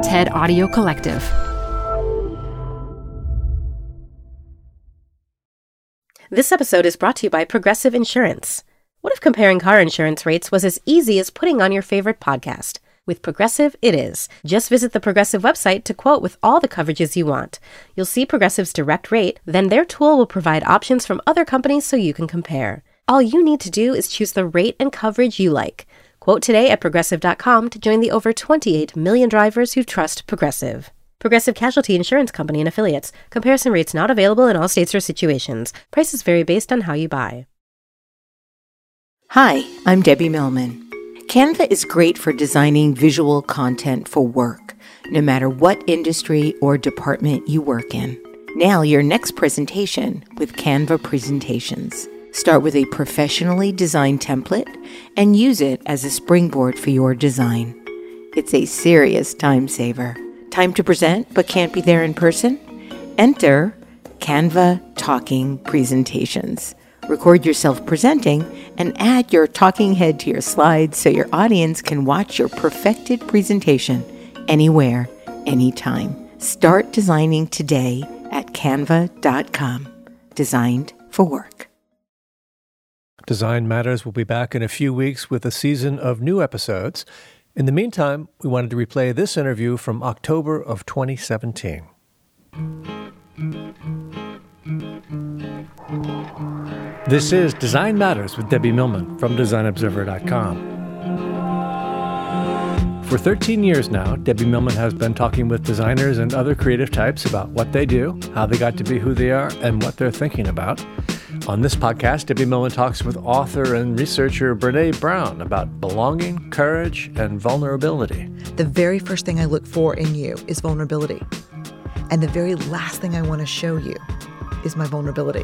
TED Audio Collective. This episode is brought to you by Progressive Insurance. What if comparing car insurance rates was as easy as putting on your favorite podcast? With Progressive, it is. Just visit the Progressive website to quote with all the coverages you want. You'll see Progressive's direct rate, then their tool will provide options from other companies so you can compare. All you need to do is choose the rate and coverage you like. Quote today at Progressive.com to join the over 28 million drivers who trust Progressive. Progressive Casualty Insurance Company and Affiliates. Comparison rates not available in all states or situations. Prices vary based on how you buy. Hi, I'm Debbie Millman. Canva is great for designing visual content for work, no matter what industry or department you work in. Nail your next presentation with Canva Presentations. Start with a professionally designed template and use it as a springboard for your design. It's a serious time saver. Time to present but can't be there in person? Enter Canva Talking Presentations. Record yourself presenting and add your talking head to your slides so your audience can watch your perfected presentation anywhere, anytime. Start designing today at canva.com. Designed for work. Design Matters will be back in a few weeks with a season of new episodes. In the meantime, we wanted to replay this interview from October of 2017. This is Design Matters with Debbie Millman from DesignObserver.com. For 13 years now, Debbie Millman has been talking with designers and other creative types about what they do, how they got to be who they are, and what they're thinking about. On this podcast, Debbie Millman talks with author and researcher Brené Brown about belonging, courage, and vulnerability. The very first thing I look for in you is vulnerability. And the very last thing I want to show you is my vulnerability.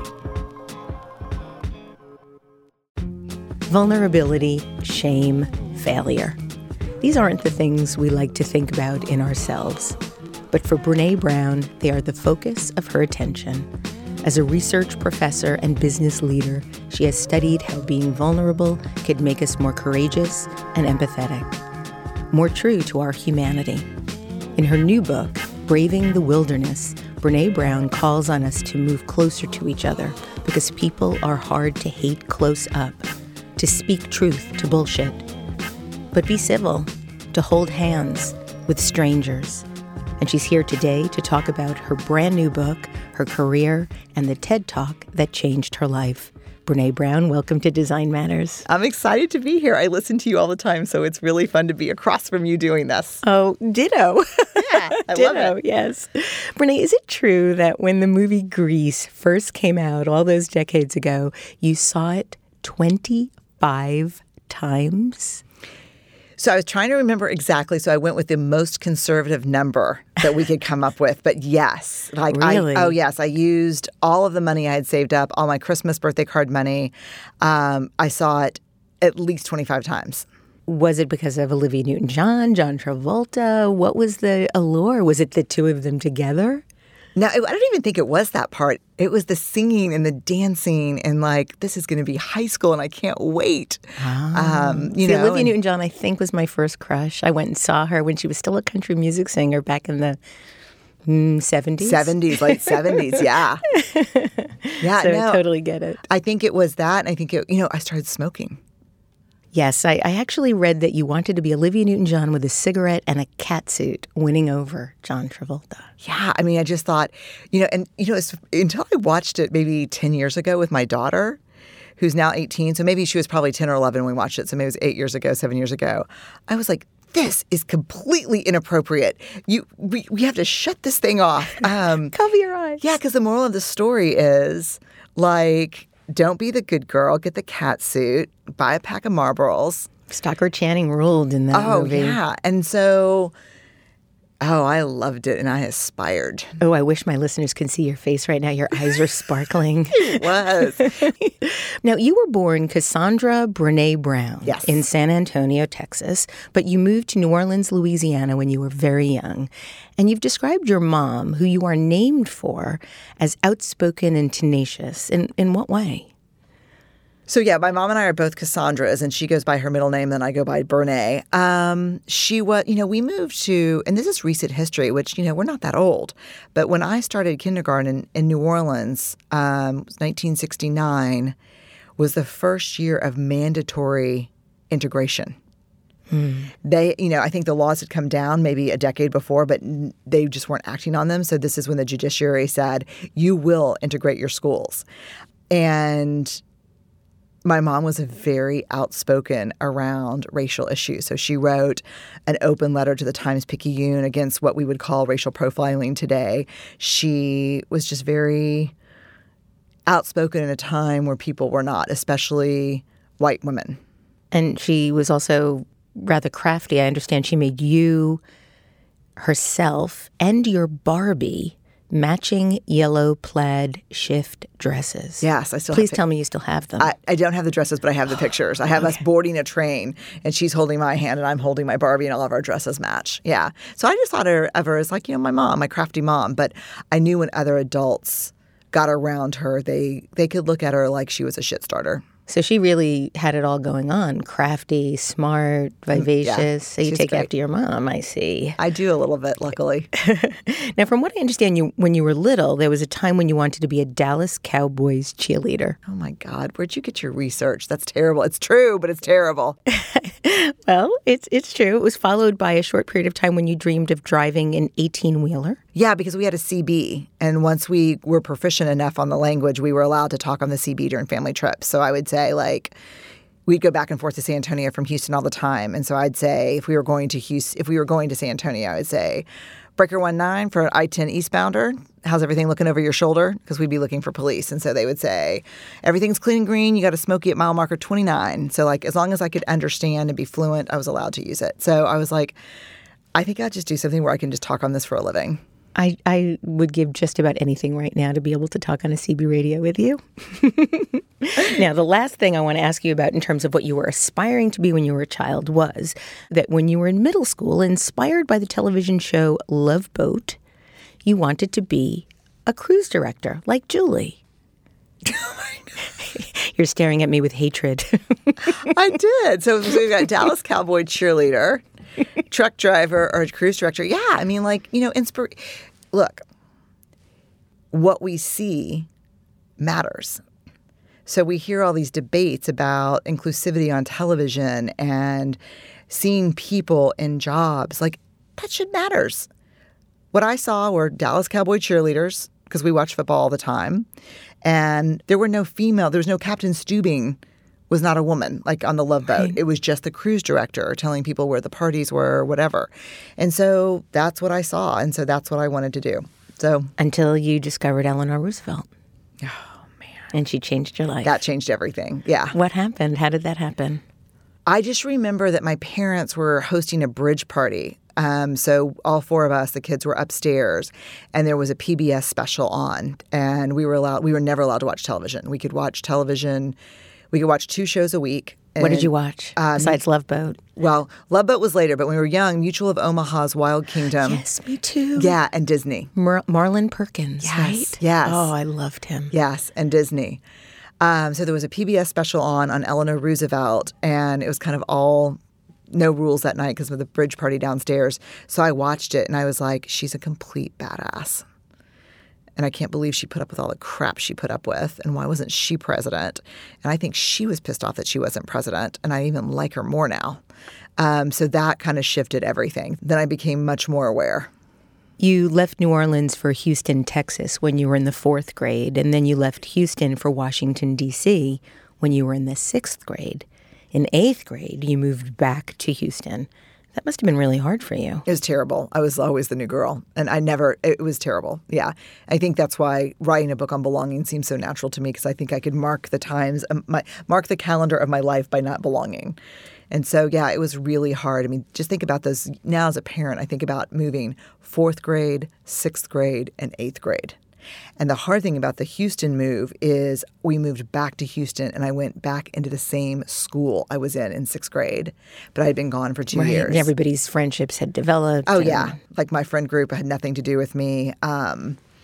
Vulnerability, shame, failure. These aren't the things we like to think about in ourselves. But for Brené Brown, they are the focus of her attention. As a research professor and business leader, she has studied how being vulnerable could make us more courageous and empathetic, more true to our humanity. In her new book, Braving the Wilderness, Brené Brown calls on us to move closer to each other because people are hard to hate close up, to speak truth to bullshit, but be civil, to hold hands with strangers. And she's here today to talk about her brand new book, her career, and the TED Talk that changed her life. Brené Brown, welcome to Design Matters. I'm excited to be here. I listen to you all the time, so it's really fun to be across from you doing this. Oh, ditto. Yeah, I love it. Yes. Brené, is it true that when the movie Grease first came out all those decades ago, you saw it 25 times? So I was trying to remember exactly, so I went with the most conservative number that we could come up with. But yes. Really? Yes. I used all of the money I had saved up, all my Christmas birthday card money. I saw it at least 25 times. Was it because of Olivia Newton-John, John Travolta? What was the allure? Was it the two of them together? No, I don't even think it was that part. It was the singing and the dancing and this is going to be high school and I can't wait. Olivia Newton-John, I think, was my first crush. I went and saw her when she was still a country music singer back in the 70s. 70s, late 70s, yeah. Yeah, so I totally get it. I think it was that. And I think, I started smoking. Yes, I actually read that you wanted to be Olivia Newton-John with a cigarette and a catsuit winning over John Travolta. Yeah, I mean, I just thought, until I watched it maybe 10 years ago with my daughter, who's now 18, so maybe she was probably 10 or 11 when we watched it, so maybe it was 8 years ago, 7 years ago, I was like, this is completely inappropriate. We have to shut this thing off. Cover your eyes. Yeah, because the moral of the story is, don't be the good girl, get the cat suit, buy a pack of Marlboros. Stockard Channing ruled in that movie. Oh, yeah. And so, I loved it and I aspired. Oh, I wish my listeners could see your face right now. Your eyes are sparkling. It was. Now, you were born Cassandra Brené Brown in San Antonio, Texas, but you moved to New Orleans, Louisiana when you were very young. And you've described your mom, who you are named for, as outspoken and tenacious. In what way? So yeah, my mom and I are both Cassandras, and she goes by her middle name, then I go by Brene. She was, we moved to, and this is recent history, which, we're not that old. But when I started kindergarten in New Orleans, 1969, was the first year of mandatory integration. They, I think the laws had come down maybe a decade before, but they just weren't acting on them. So this is when the judiciary said, you will integrate your schools. And my mom was very outspoken around racial issues. So she wrote an open letter to the Times-Picayune against what we would call racial profiling today. She was just very outspoken in a time where people were not, especially white women. And she was also rather crafty. I understand she made you, herself, and your Barbie matching yellow plaid shift dresses. Yes, I still Please have tell me you still have them. I don't have the dresses, but I have the pictures. I have us boarding a train, and she's holding my hand, and I'm holding my Barbie, and all of our dresses match. Yeah. So I just thought of her as like, my mom, my crafty mom. But I knew when other adults got around her, they could look at her like she was a shit starter. So she really had it all going on. Crafty, smart, vivacious. Yeah, so you she's take great. after your mom, I see. I do a little bit, luckily. Now, from what I understand, when you were little, there was a time when you wanted to be a Dallas Cowboys cheerleader. Oh, my God. Where'd you get your research? That's terrible. It's true, but it's terrible. Well, it's true. It was followed by a short period of time when you dreamed of driving an 18-wheeler. Yeah, because we had a CB. And once we were proficient enough on the language, we were allowed to talk on the CB during family trips. So I would say, we'd go back and forth to San Antonio from Houston all the time. And so I'd say, if we were going to San Antonio, I'd say, Breaker 19 for an I-10 eastbounder. How's everything looking over your shoulder? Because we'd be looking for police. And so they would say, everything's clean and green. You got a Smokey at mile marker 29. So as long as I could understand and be fluent, I was allowed to use it. So I was like, I think I'd just do something where I can just talk on this for a living. I would give just about anything right now to be able to talk on a CB radio with you. Now, the last thing I want to ask you about in terms of what you were aspiring to be when you were a child was that when you were in middle school, inspired by the television show Love Boat, you wanted to be a cruise director like Julie. Oh my God. You're staring at me with hatred. I did. So we've got Dallas Cowboy cheerleader, truck driver, or cruise director. Yeah, I mean, look, what we see matters. So we hear all these debates about inclusivity on television and seeing people in jobs. That shit matters. What I saw were Dallas Cowboy cheerleaders, because we watch football all the time. And there was no Captain Steubing was not a woman, on the Love Boat. Right. It was just the cruise director telling people where the parties were, whatever. And so that's what I saw. And so that's what I wanted to do. So until you discovered Eleanor Roosevelt. Oh, man. And she changed your life. That changed everything. Yeah. What happened? How did that happen? I just remember that my parents were hosting a bridge party. So all four of us, the kids, were upstairs, and there was a PBS special on, and we were never allowed to watch television. We could watch television. We could watch 2 shows a week. What did you watch besides Love Boat? Well, Love Boat was later, but when we were young, Mutual of Omaha's Wild Kingdom. Yes, me too. Yeah, and Disney. Marlon Perkins, yes, right? Yes. Oh, I loved him. Yes, and Disney. So there was a PBS special on Eleanor Roosevelt, and it was kind of all no rules that night because of the bridge party downstairs. So I watched it, and I was like, she's a complete badass. And I can't believe she put up with all the crap she put up with. And why wasn't she president? And I think she was pissed off that she wasn't president. And I even like her more now. So that kind of shifted everything. Then I became much more aware. You left New Orleans for Houston, Texas when you were in the 4th grade. And then you left Houston for Washington, D.C. when you were in the 6th grade. In 8th grade, you moved back to Houston. That must have been really hard for you. It was terrible. I was always the new girl. And it was terrible. Yeah. I think that's why writing a book on belonging seems so natural to me, because I think I could mark the calendar of my life by not belonging. And so, yeah, it was really hard. I mean, just think about those. Now as a parent, I think about moving 4th grade, 6th grade, and 8th grade. And the hard thing about the Houston move is we moved back to Houston, and I went back into the same school I was in 6th grade. But I had been gone for 2 years. And everybody's friendships had developed. Oh, yeah. My friend group had nothing to do with me.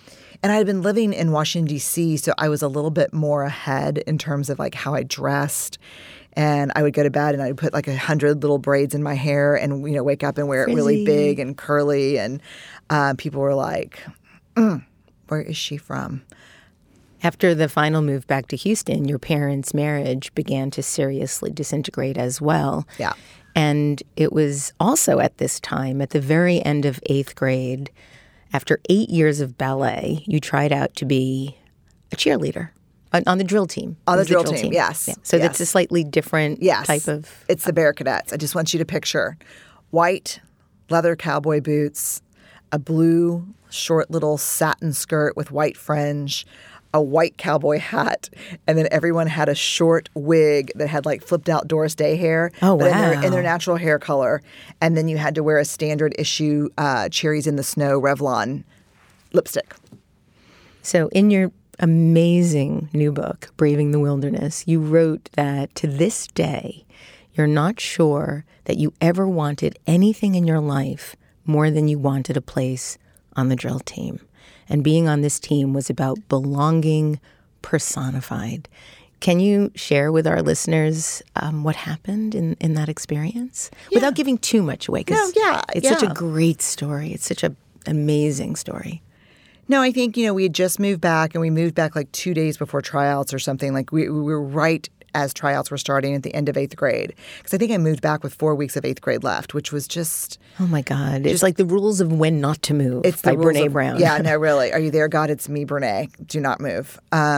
And I had been living in Washington, D.C., so I was a little bit more ahead in terms of like how I dressed. And I would go to bed and I would put like 100 little braids in my hair and, wake up and wear it really big and curly. And people were like, where is she from? After the final move back to Houston, your parents' marriage began to seriously disintegrate as well. Yeah. And it was also at this time, at the very end of 8th grade, after 8 years of ballet, you tried out to be a cheerleader on the drill team. On the drill team, yes. Yeah. So yes. That's a slightly different type of... It's the Bear Cadets. I just want you to picture white leather cowboy boots, a blue short little satin skirt with white fringe, a white cowboy hat, and then everyone had a short wig that had like flipped out Doris Day hair. Oh, but wow. in their natural hair color. And then you had to wear a standard issue Cherries in the Snow Revlon lipstick. So in your amazing new book, Braving the Wilderness, you wrote that to this day, you're not sure that you ever wanted anything in your life more than you wanted a place on the drill team. And being on this team was about belonging personified. Can you share with our listeners what happened in that experience? Yeah. Without giving too much away, because it's such a great story. It's such an amazing story. No, I think, we had just moved back, and we moved back like 2 days before tryouts or something. Like we were right as tryouts were starting at the end of 8th grade. Because I think I moved back with 4 weeks of 8th grade left, which was just... Oh, my God. It's like the rules of when not to move by Brene Brown. Yeah, no, really. Are you there, God? It's me, Brene. Do not move.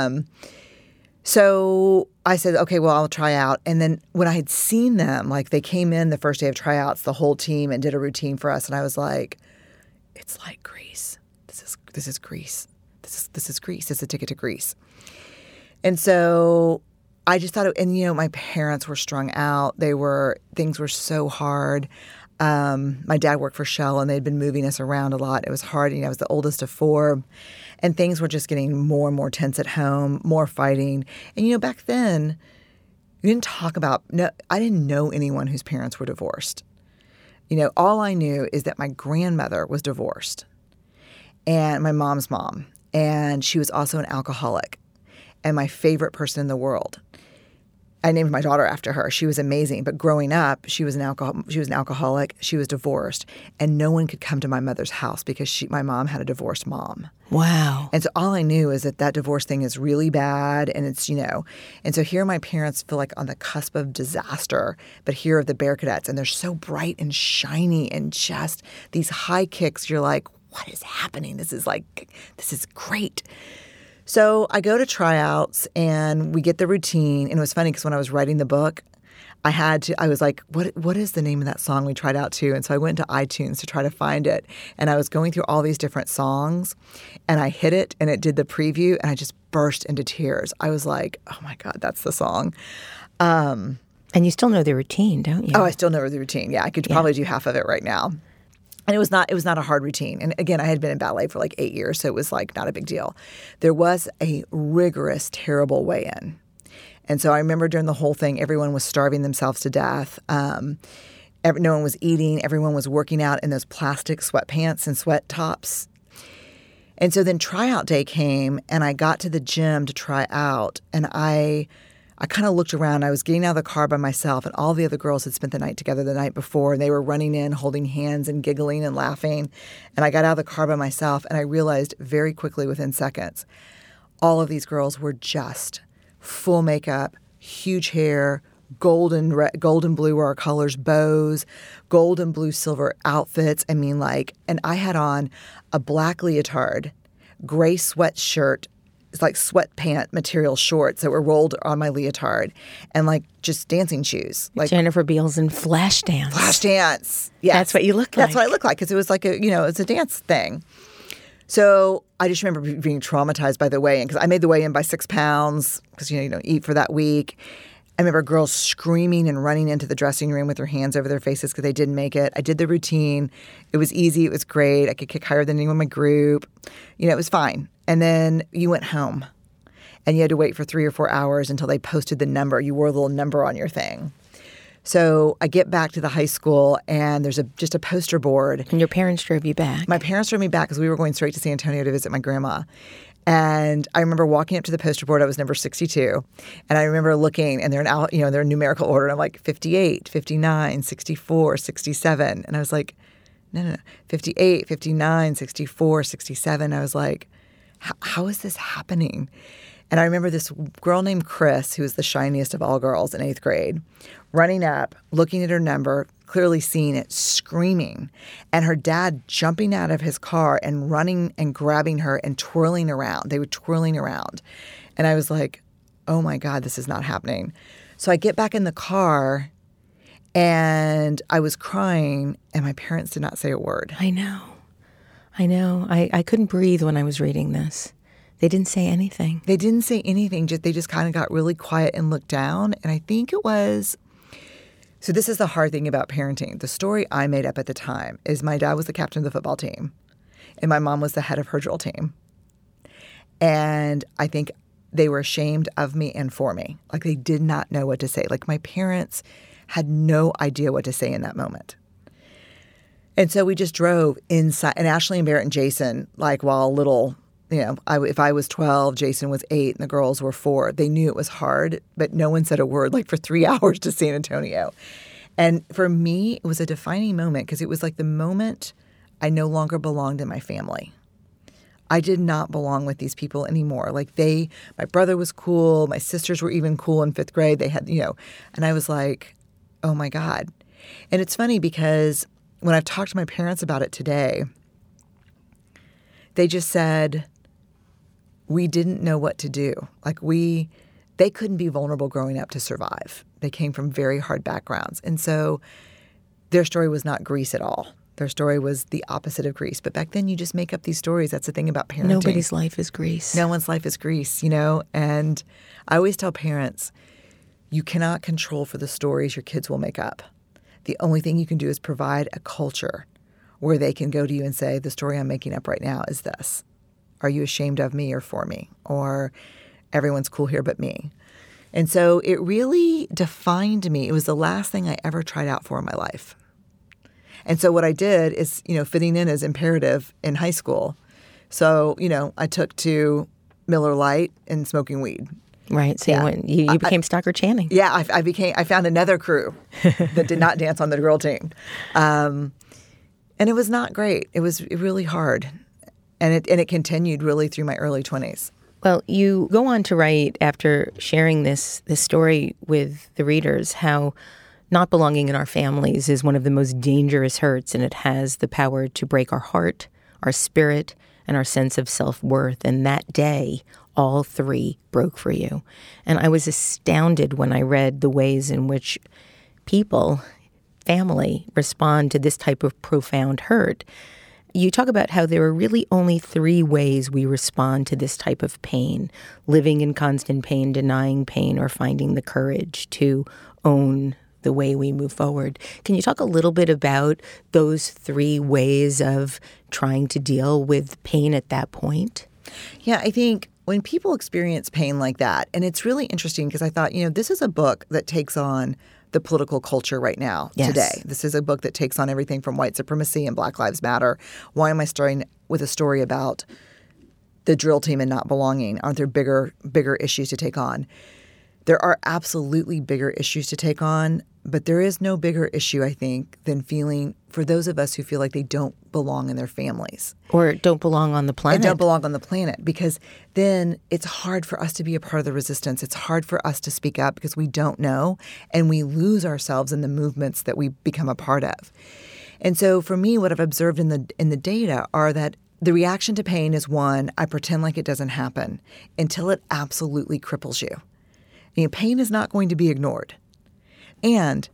So I said, okay, well, I'll try out. And then when I had seen them, like they came in the first day of tryouts, the whole team, and did a routine for us. And I was like, it's like Greece. This is Greece. This is Greece. It's a ticket to Greece. And so I just thought, my parents were strung out. Things were so hard. My dad worked for Shell, and they'd been moving us around a lot. It was hard. I was the oldest of 4, and things were just getting more and more tense at home, more fighting. And, back then, you didn't talk about I didn't know anyone whose parents were divorced. All I knew is that my grandmother was divorced, and my mom's mom, and she was also an alcoholic, and my favorite person in the world. I named my daughter after her. She was amazing. But growing up, she was an alcoholic. She was divorced. And no one could come to my mother's house because my mom had a divorced mom. Wow. And so all I knew is that divorce thing is really bad. And it's, And so here my parents feel like on the cusp of disaster. But here are the Bear Cadets. And they're so bright and shiny and just these high kicks. You're like, what is happening? This is great. So I go to tryouts and we get the routine. And it was funny because when I was writing the book, I was like, what is the name of that song we tried out to? And so I went to iTunes to try to find it. And I was going through all these different songs and I hit it and it did the preview and I just burst into tears. I was like, oh my God, that's the song. And you still know the routine, don't you? Oh, I still know the routine. Yeah, I could probably do half of it right now. And it was not a hard routine. And again, I had been in ballet for like 8 years, so it was like not a big deal. There was a rigorous, terrible weigh-in. And so I remember during the whole thing, everyone was starving themselves to death. No one was eating. Everyone was working out in those plastic sweatpants and sweat tops. And so then tryout day came, and I got to the gym to try out, and I kind of looked around. I was getting out of the car by myself, and all the other girls had spent the night together the night before, and they were running in, holding hands and giggling and laughing. And I got out of the car by myself, and I realized very quickly within seconds, all of these girls were just full makeup, huge hair, gold and blue were our colors, bows, gold and blue silver outfits. And I had on a black leotard, gray sweatshirt, it's like sweatpant material shorts that were rolled on my leotard, and like just dancing shoes. Like Jennifer Beals in Flashdance. Flashdance. Yes. That's what you look like. That's what I look like because it was like it's a dance thing. So I just remember being traumatized by the weigh-in because I made the weigh-in by 6 pounds because, you don't eat for that week. I remember girls screaming and running into the dressing room with their hands over their faces because they didn't make it. I did the routine. It was easy. It was great. I could kick higher than anyone in my group. It was fine. And then you went home and you had to wait for 3 or 4 hours until they posted the number. You wore a little number on your thing. So I get back to the high school, and there's just a poster board. And your parents drove you back. My parents drove me back because we were going straight to San Antonio to visit my grandma. And I remember walking up to the poster board. I was number 62. And I remember looking, and they're in numerical order. And I'm like 58, 59, 64, 67. And I was like, no, 58, 59, 64, 67. I was like, how is this happening? And I remember this girl named Chris, who was the shiniest of all girls in 8th grade, running up, looking at her number, clearly seeing it, screaming, and her dad jumping out of his car and running and grabbing her and twirling around. They were twirling around. And I was like, oh my God, this is not happening. So I get back in the car, and I was crying, and my parents did not say a word. I know. I couldn't breathe when I was reading this. They didn't say anything. They didn't say anything. They just kind of got really quiet and looked down. And I think it was – so this is the hard thing about parenting. The story I made up at the time is my dad was the captain of the football team, and my mom was the head of her drill team. And I think they were ashamed of me and for me. Like, they did not know what to say. Like, my parents had no idea what to say in that moment. And so we just drove inside. And Ashley and Barrett and Jason, like, while little – if I was 12, Jason was 8, and the girls were 4. They knew it was hard, but no one said a word, like, for 3 hours to San Antonio. And for me, it was a defining moment because it was like the moment I no longer belonged in my family. I did not belong with these people anymore. Like, my brother was cool. My sisters were even cool in 5th grade. They had, and I was like, oh my God. And it's funny because when I've talked to my parents about it today, they just said, we didn't know what to do. Like, they couldn't be vulnerable growing up to survive. They came from very hard backgrounds. And so their story was not Grease at all. Their story was the opposite of Grease. But back then, you just make up these stories. That's the thing about parenting. Nobody's life is Grease. No one's life is Grease, And I always tell parents, you cannot control for the stories your kids will make up. The only thing you can do is provide a culture where they can go to you and say, the story I'm making up right now is this. Are you ashamed of me or for me? Or everyone's cool here but me. And so it really defined me. It was the last thing I ever tried out for in my life. And so what I did is, fitting in is imperative in high school. So, I took to Miller Lite and smoking weed. Right. So you became Stockard Channing. Yeah, I found another crew that did not dance on the girl team. And it was not great. It was really hard. And it continued really through my early 20s. Well, you go on to write, after sharing this story with the readers, how not belonging in our families is one of the most dangerous hurts, and it has the power to break our heart, our spirit, and our sense of self-worth. And that day, all 3 broke for you. And I was astounded when I read the ways in which people, family, respond to this type of profound hurt. You talk about how there are really only 3 ways we respond to this type of pain: living in constant pain, denying pain, or finding the courage to own the way we move forward. Can you talk a little bit about those 3 ways of trying to deal with pain at that point? Yeah, I think when people experience pain like that, and it's really interesting because I thought, this is a book that takes on the political culture right now, today. This is a book that takes on everything from white supremacy and Black Lives Matter. Why am I starting with a story about the drill team and not belonging? Aren't there bigger issues to take on? There are absolutely bigger issues to take on, but there is no bigger issue, I think, than feeling, for those of us who feel like they don't belong in their families. Or don't belong on the planet. And don't belong on the planet, because then it's hard for us to be a part of the resistance. It's hard for us to speak up because we don't know, and we lose ourselves in the movements that we become a part of. And so for me, what I've observed in the data are that the reaction to pain is one, I pretend like it doesn't happen until it absolutely cripples you. Pain is not going to be ignored. And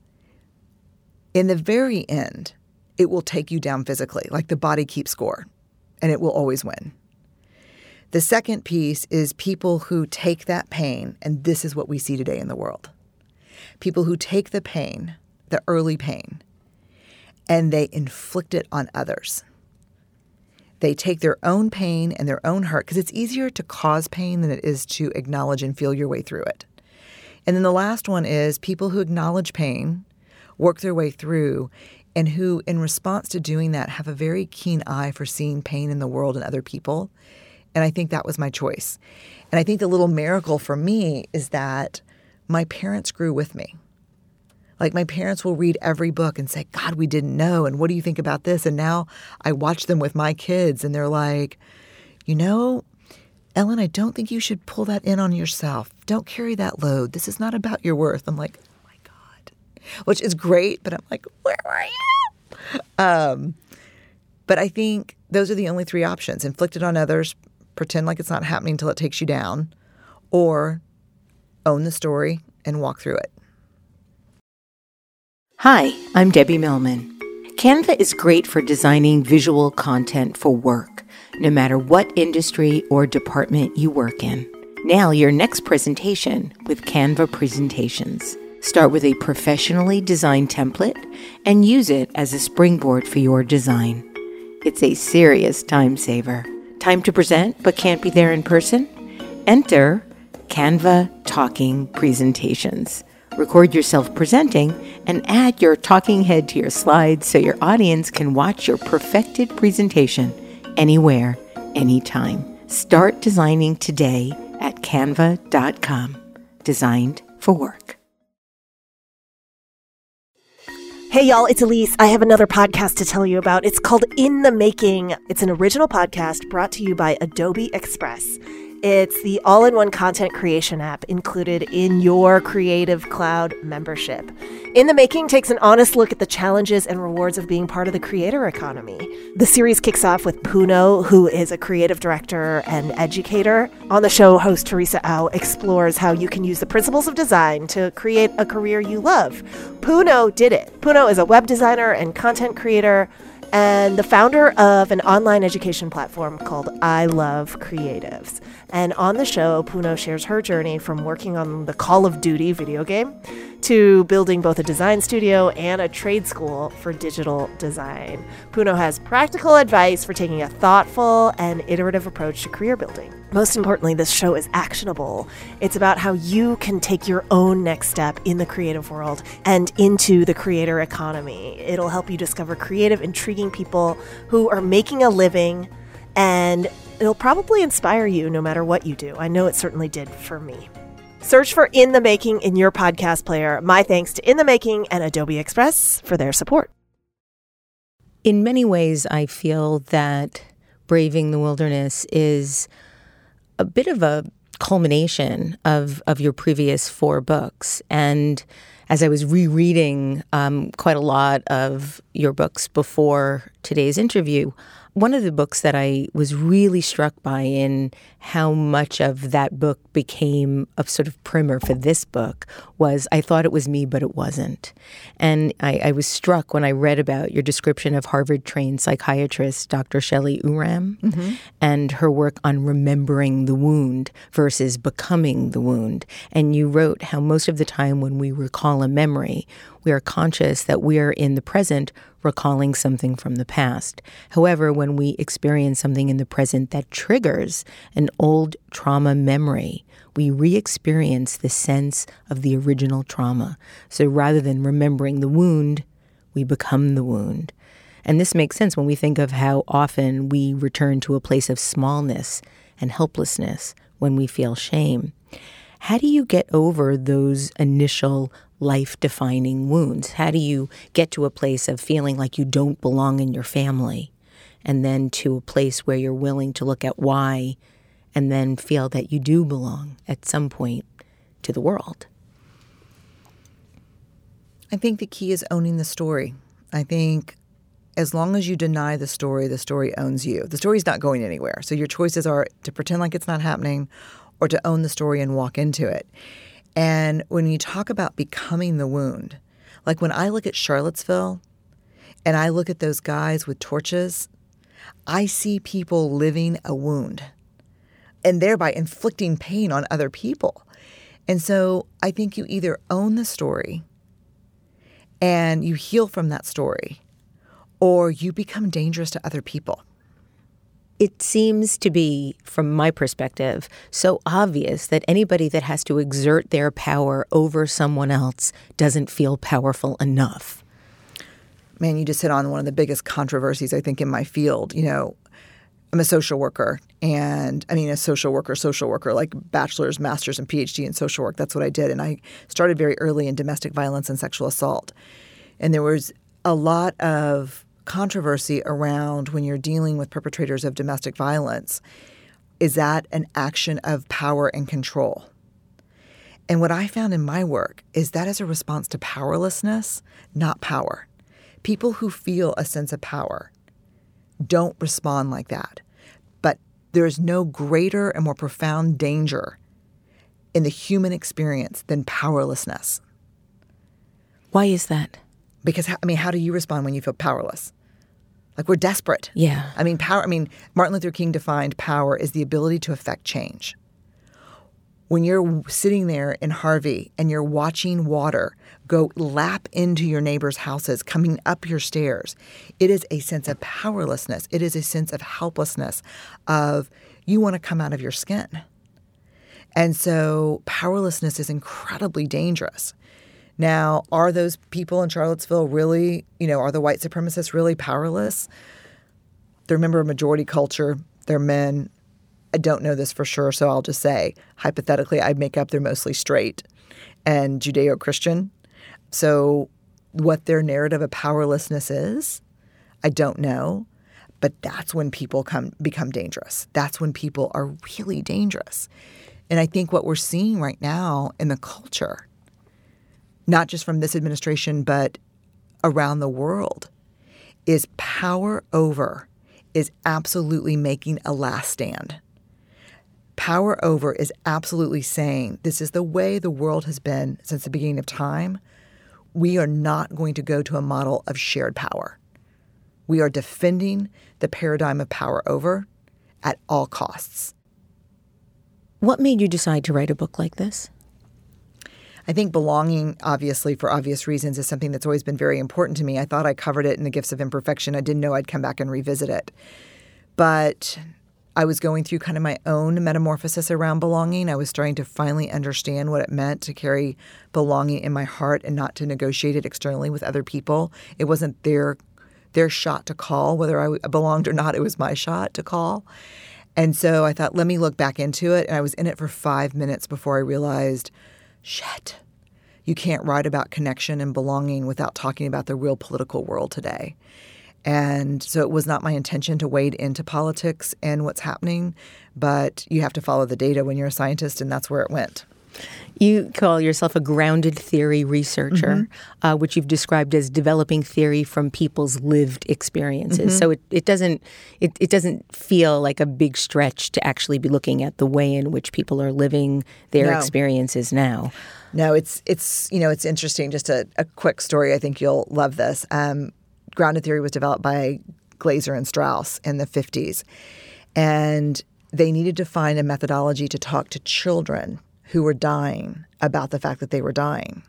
in the very end, it will take you down physically, like the body keeps score, and it will always win. The second piece is people who take that pain, and this is what we see today in the world. People who take the pain, the early pain, and they inflict it on others. They take their own pain and their own hurt, because it's easier to cause pain than it is to acknowledge and feel your way through it. And then the last one is people who acknowledge pain, work their way through, and who, in response to doing that, have a very keen eye for seeing pain in the world and other people. And I think that was my choice. And I think the little miracle for me is that my parents grew with me. Like, my parents will read every book and say, God, we didn't know. And what do you think about this? And now I watch them with my kids and they're like, you know, Ellen, I don't think you should pull that in on yourself. Don't carry that load. This is not about your worth. I'm like, oh my God, which is great. But I'm like, where are you? But I think those are the only three options: inflict it on others, pretend like it's not happening until it takes you down, or own the story and walk through it. Hi, I'm Debbie Millman. Canva is great for designing visual content for work, no matter what industry or department you work in. Now, your next presentation with Canva Presentations. Start with a professionally designed template and use it as a springboard for your design. It's a serious time saver. Time to present but can't be there in person? Enter Canva Talking Presentations. Record yourself presenting and add your talking head to your slides so your audience can watch your perfected presentation anywhere, anytime. Start designing today at canva.com. Designed for work. Hey y'all, it's Elise. I have another podcast to tell you about. It's called In the Making. It's an original podcast brought to you by Adobe Express. It's the all-in-one content creation app included in your Creative Cloud membership. In the Making takes an honest look at the challenges and rewards of being part of the creator economy. The series kicks off with Puno, who is a creative director and educator. On the show, host Teresa Au explores how you can use the principles of design to create a career you love. Puno did it. Puno is a web designer and content creator and the founder of an online education platform called I Love Creatives. And on the show, Puno shares her journey from working on the Call of Duty video game to building both a design studio and a trade school for digital design. Puno has practical advice for taking a thoughtful and iterative approach to career building. Most importantly, this show is actionable. It's about how you can take your own next step in the creative world and into the creator economy. It'll help you discover creative, intriguing people who are making a living, and it'll probably inspire you no matter what you do. I know it certainly did for me. Search for In the Making in your podcast player. My thanks to In the Making and Adobe Express for their support. In many ways, I feel that Braving the Wilderness is a bit of a culmination of your previous 4 books. And as I was rereading quite a lot of your books before today's interview, one of the books that I was really struck by in how much of that book became a sort of primer for this book was I Thought It Was Me, But It Wasn't. And I was struck when I read about your description of Harvard-trained psychiatrist Dr. Shelley Uram and her work on remembering the wound versus becoming the wound. And you wrote how most of the time when we recall a memory, we are conscious that we are in the present recalling something from the past. However, when we experience something in the present that triggers an old trauma memory, we re-experience the sense of the original trauma. So rather than remembering the wound, we become the wound. And this makes sense when we think of how often we return to a place of smallness and helplessness when we feel shame. How do you get over those initial life-defining wounds? How do you get to a place of feeling like you don't belong in your family, and then to a place where you're willing to look at why, and then feel that you do belong at some point to the world? I think the key is owning the story. I think as long as you deny the story owns you. The story's not going anywhere. So your choices are to pretend like it's not happening or to own the story and walk into it. And when you talk about becoming the wound, like when I look at Charlottesville and I look at those guys with torches, I see people living a wound and thereby inflicting pain on other people. And so I think you either own the story and you heal from that story, or you become dangerous to other people. It seems to be, from my perspective, so obvious that anybody that has to exert their power over someone else doesn't feel powerful enough. Man, you just hit on one of the biggest controversies, I think, in my field. I'm a social worker, and a social worker, like bachelor's, master's, and PhD in social work. That's what I did. And I started very early in domestic violence and sexual assault. And there was a lot of controversy around when you're dealing with perpetrators of domestic violence. Is that an action of power and control? And what I found in my work is that is a response to powerlessness, not power. People who feel a sense of power don't respond like that. But there is no greater and more profound danger in the human experience than powerlessness. Why is that? Because, how do you respond when you feel powerless? Like, we're desperate. Yeah. Martin Luther King defined power as the ability to affect change. When you're sitting there in Harvey and you're watching water go lap into your neighbors' houses, coming up your stairs, it is a sense of powerlessness. It is a sense of helplessness, of you want to come out of your skin. And so powerlessness is incredibly dangerous. Now, are those people in Charlottesville really, are the white supremacists really powerless? They're a member of majority culture. They're men. I don't know this for sure, so I'll just say, hypothetically, I'd make up they're mostly straight and Judeo-Christian. So what their narrative of powerlessness is, I don't know. But that's when people become dangerous. That's when people are really dangerous. And I think what we're seeing right now in the culture, not just from this administration, but around the world, is power over is absolutely making a last stand. Power over is absolutely saying this is the way the world has been since the beginning of time. We are not going to go to a model of shared power. We are defending the paradigm of power over at all costs. What made you decide to write a book like this? I think belonging, obviously, for obvious reasons, is something that's always been very important to me. I thought I covered it in The Gifts of Imperfection. I didn't know I'd come back and revisit it. But I was going through kind of my own metamorphosis around belonging. I was starting to finally understand what it meant to carry belonging in my heart and not to negotiate it externally with other people. It wasn't their shot to call, whether I belonged or not. It was my shot to call. And so I thought, let me look back into it. And I was in it for 5 minutes before I realized, shit, you can't write about connection and belonging without talking about the real political world today. And so it was not my intention to wade into politics and what's happening, but you have to follow the data when you're a scientist, and that's where it went. You call yourself a grounded theory researcher, which you've described as developing theory from people's lived experiences. So it doesn't feel like a big stretch to actually be looking at the way in which people are living their experiences now. No, it's interesting. Just a quick story. I think you'll love this. Grounded theory was developed by Glaser and Strauss in the 50s, and they needed to find a methodology to talk to children who were dying about the fact that they were dying.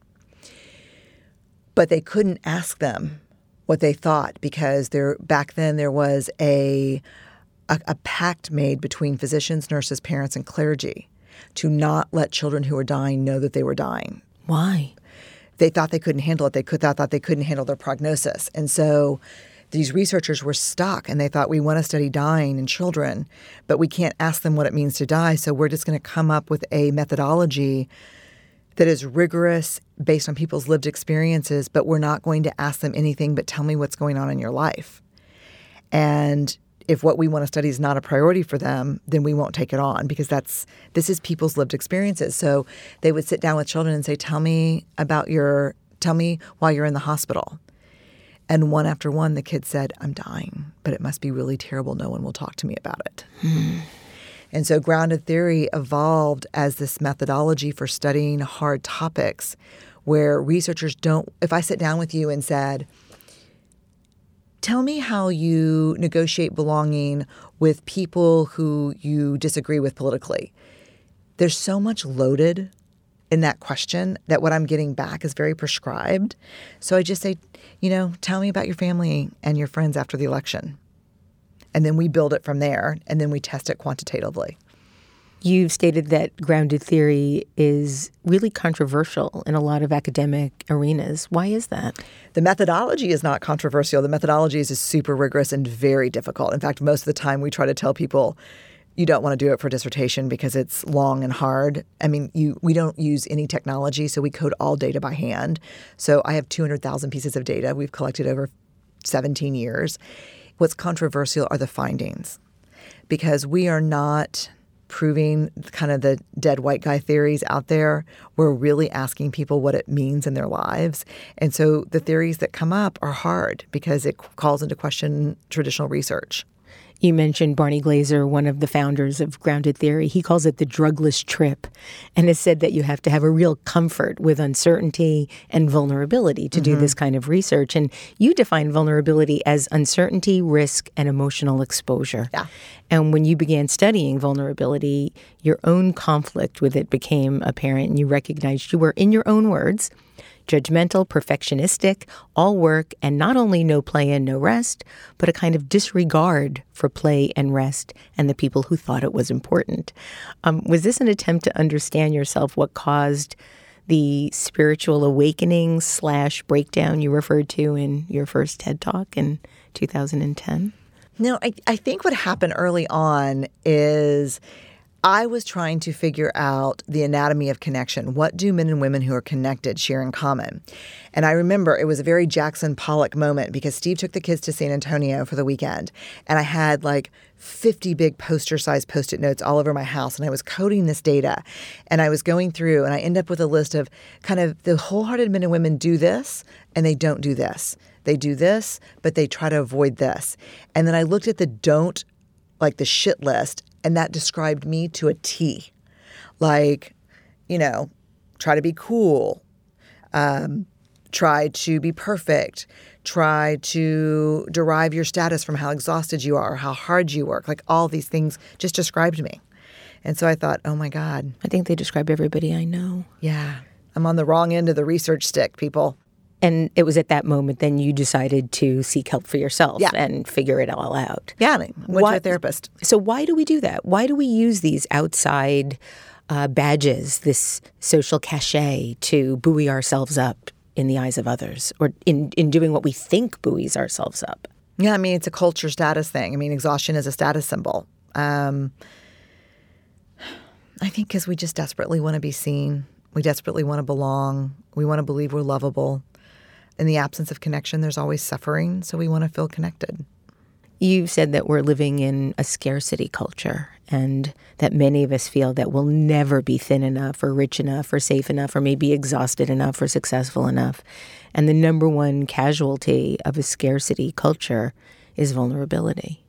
But they couldn't ask them what they thought because back then there was a pact made between physicians, nurses, parents, and clergy to not let children who were dying know that they were dying. Why? They thought they couldn't handle it. They thought they couldn't handle their prognosis. And so these researchers were stuck, and they thought, we want to study dying in children, but we can't ask them what it means to die. So we're just going to come up with a methodology that is rigorous based on people's lived experiences, but we're not going to ask them anything but tell me what's going on in your life. And if what we want to study is not a priority for them, then we won't take it on because this is people's lived experiences. So they would sit down with children and say, tell me why you're in the hospital. And one after one, the kid said, I'm dying, but it must be really terrible. No one will talk to me about it. And so grounded theory evolved as this methodology for studying hard topics where researchers if I sit down with you and said, tell me how you negotiate belonging with people who you disagree with politically. There's so much loaded in that question that what I'm getting back is very prescribed. So I just say, tell me about your family and your friends after the election. And then we build it from there, and then we test it quantitatively. You've stated that grounded theory is really controversial in a lot of academic arenas. Why is that? The methodology is not controversial. The methodology is just super rigorous and very difficult. In fact, most of the time we try to tell people you don't want to do it for dissertation because it's long and hard. I mean, we don't use any technology, so we code all data by hand. So I have 200,000 pieces of data we've collected over 17 years. What's controversial are the findings, because we are not proving kind of the dead white guy theories out there. We're really asking people what it means in their lives. And so the theories that come up are hard because it calls into question traditional research. You mentioned Barney Glaser, one of the founders of grounded theory. He calls it the drugless trip, and has said that you have to have a real comfort with uncertainty and vulnerability to do this kind of research. And you define vulnerability as uncertainty, risk, and emotional exposure. Yeah. And when you began studying vulnerability, your own conflict with it became apparent, and you recognized you were, in your own words, judgmental, perfectionistic, all work, and not only no play and no rest, but a kind of disregard for play and rest and the people who thought it was important. Was this an attempt to understand yourself, what caused the spiritual awakening / breakdown you referred to in your first TED Talk in 2010? No, I think what happened early on is I was trying to figure out the anatomy of connection. What do men and women who are connected share in common? And I remember it was a very Jackson Pollock moment because Steve took the kids to San Antonio for the weekend. And I had like 50 big poster-sized Post-it notes all over my house. And I was coding this data. And I was going through and I end up with a list of kind of the wholehearted men and women do this and they don't do this. They do this, but they try to avoid this. And then I looked at the don't, like the shit list, and that described me to a T. Like, try to be cool, try to be perfect, try to derive your status from how exhausted you are or how hard you work. Like all these things just described me. And so I thought, oh my God. I think they describe everybody I know. Yeah. I'm on the wrong end of the research stick, people. And it was at that moment then you decided to seek help for yourself and figure it all out. Yeah, I went to a therapist. So why do we do that? Why do we use these outside badges, this social cachet to buoy ourselves up in the eyes of others or in doing what we think buoys ourselves up? Yeah, I mean, it's a culture status thing. I mean, exhaustion is a status symbol. I think because we just desperately want to be seen. We desperately want to belong. We want to believe we're lovable. In the absence of connection, there's always suffering, so we want to feel connected. You said that we're living in a scarcity culture and that many of us feel that we'll never be thin enough or rich enough or safe enough or maybe exhausted enough or successful enough. And the number one casualty of a scarcity culture is vulnerability.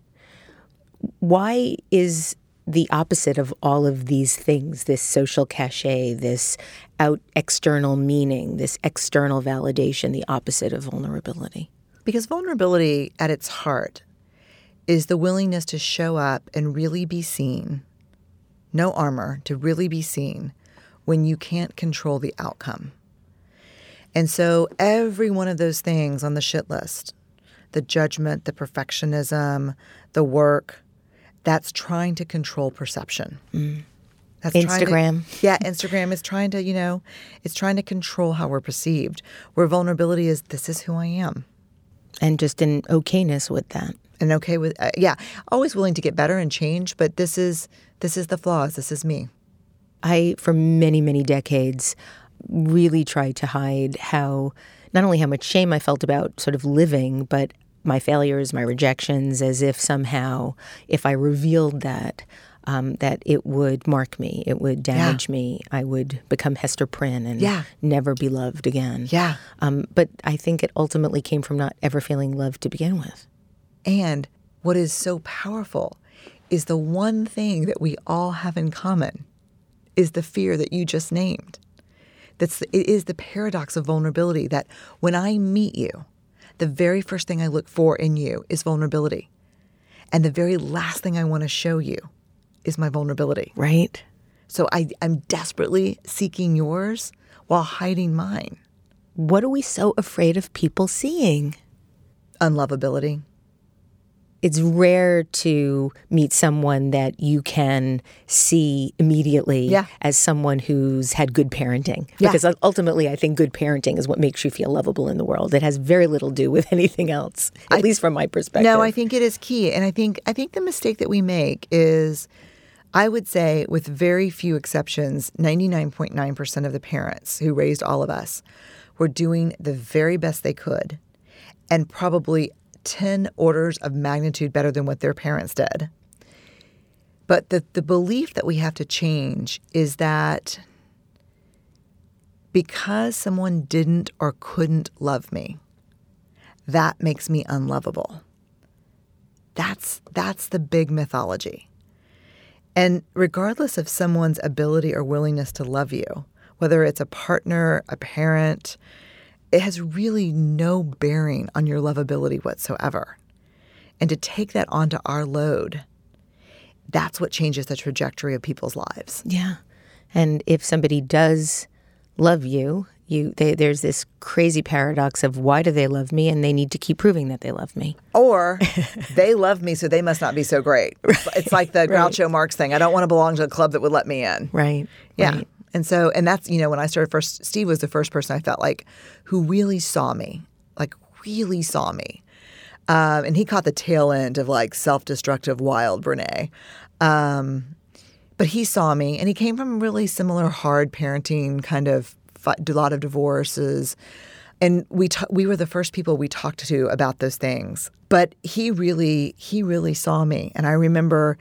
Why is the opposite of all of these things, this social cachet, this external meaning, this external validation, the opposite of vulnerability? Because vulnerability at its heart is the willingness to show up and really be seen, no armor, to really be seen when you can't control the outcome. And so every one of those things on the shit list, the judgment, the perfectionism, the work, that's trying to control perception. That's Instagram. Instagram is trying to, it's trying to control how we're perceived. Where vulnerability is, this is who I am. And just an okayness with that. And okay with, always willing to get better and change, but this is the flaws. This is me. I, for many, many decades, really tried to hide not only how much shame I felt about sort of living, but my failures, my rejections, as if somehow if I revealed that, that it would mark me, it would damage me, I would become Hester Prynne and never be loved again. Yeah. But I think it ultimately came from not ever feeling loved to begin with. And what is so powerful is the one thing that we all have in common is the fear that you just named. It is the paradox of vulnerability that when I meet you, the very first thing I look for in you is vulnerability. And the very last thing I want to show you is my vulnerability. Right. So I'm desperately seeking yours while hiding mine. What are we so afraid of people seeing? Unlovability. it's rare to meet someone that you can see immediately as someone who's had good parenting. Because ultimately, I think good parenting is what makes you feel lovable in the world. It has very little to do with anything else, at least from my perspective. No, I think it is key. And I think the mistake that we make is, I would say, with very few exceptions, 99.9% of the parents who raised all of us were doing the very best they could, and probably 10 orders of magnitude better than what their parents did. But the belief that we have to change is that because someone didn't or couldn't love me, that makes me unlovable. That's the big mythology. And regardless of someone's ability or willingness to love you, whether it's a partner, a parent, it has really no bearing on your lovability whatsoever. And to take that onto our load, that's what changes the trajectory of people's lives. Yeah. And if somebody does love you, there's this crazy paradox of why do they love me, and they need to keep proving that they love me. Or they love me, so they must not be so great. It's like the Groucho Marx thing. I don't want to belong to a club that would let me in. Right. Yeah. Right. And that's, when I started first, Steve was the first person I felt like who really saw me, and he caught the tail end of like self-destructive wild Brene. But he saw me, and he came from really similar hard parenting, kind of a lot of divorces. And we were the first people we talked to about those things. But he really saw me. And I remember